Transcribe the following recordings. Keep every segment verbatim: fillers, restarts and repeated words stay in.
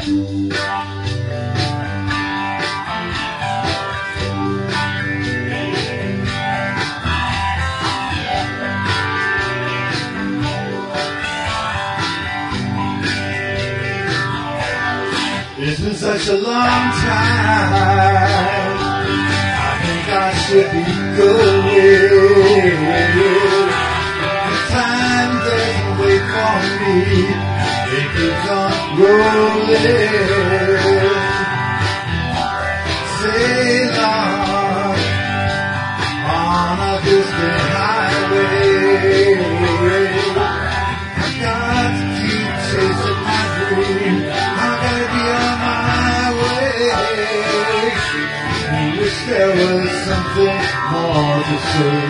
It's been such a long time, I think I should be going. The time doesn't wait for me, it keeps on rolling. Sail on, on a distant highway. I've got to keep chasing my dream, I've got to be on my way. I wish there was something more to say.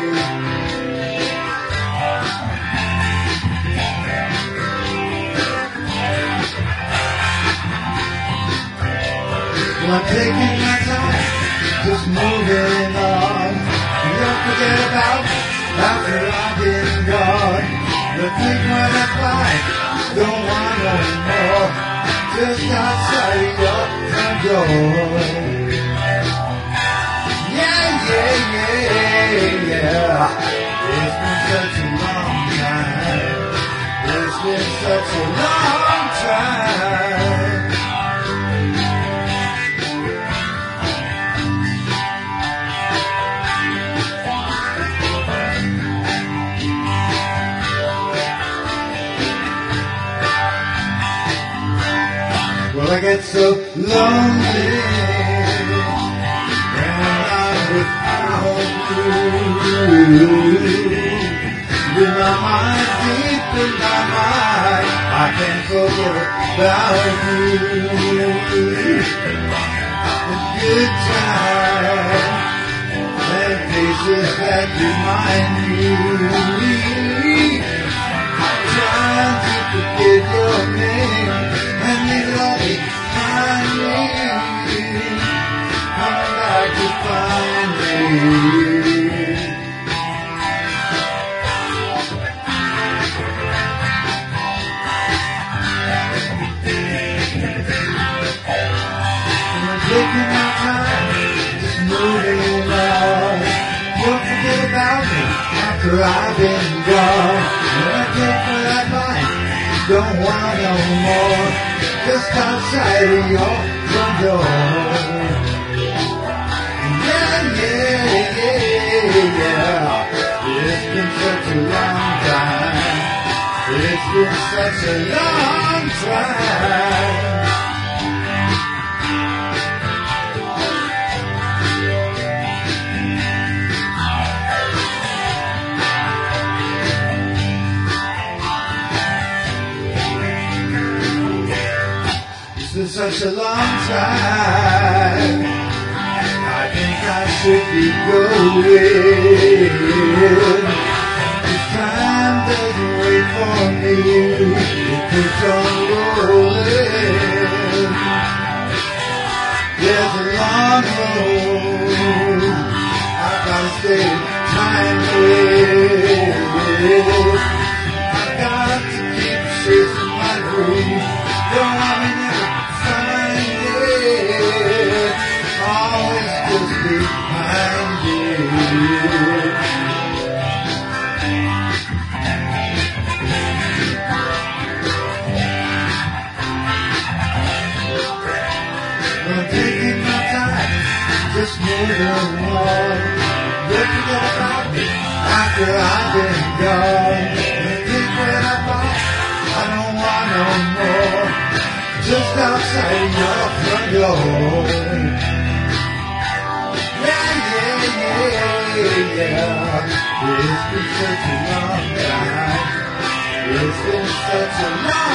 Well, I'm taking my time, just moving on. Don't forget about me after I've been gone. But think what I find, don't want no more. Just outside your front door. Yeah, yeah, yeah, yeah. It's been such a long time. It's been such a long time. Well, I get so lonely when I'm without you. With my mind deep in my mind, I can't forget about you. A good time and faces that remind me. I'm trying to forget your name and you love me, find me, come back to find me. I'm taking my time, just moving on. Don't forget about me after I've been gone. When I take what I find, don't want no more. Just outside of your front door. Yeah, yeah, yeah, yeah. It's been such a long time. It's been such a long time. It's been such a long time, I think I should be going. This time doesn't wait for me, it keeps on rolling. There's a long road, I've gotta stay timeless. I've got to keep chasing my dream, don't want me never find it, always just behind it. I'm taking my time, just moving on. Don't forget about me after I've been gone. Think when I find I don't want no more. Just outside your front door. Yeah, yeah, yeah, yeah. It's been such a long time. It's been such a long